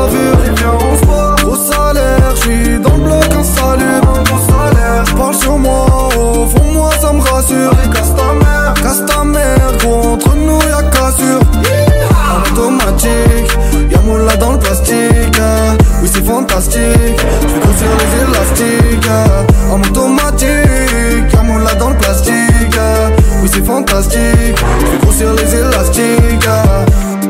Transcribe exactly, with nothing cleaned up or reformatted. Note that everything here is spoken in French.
bavure. Allez viens on se bat. Gros salaire, j'suis dans le bloc insalubre. Mon salaire, j'parle sur moi, au fond moi ça me rassure. Allez casse ta mère, casse ta mère, gros entre nous y'a cassure. En automatique, y'a moula dans le plastique. Oui c'est fantastique, j'fais grossir les élastiques. En automatique, y'a moula dans le plastique. Oui c'est fantastique.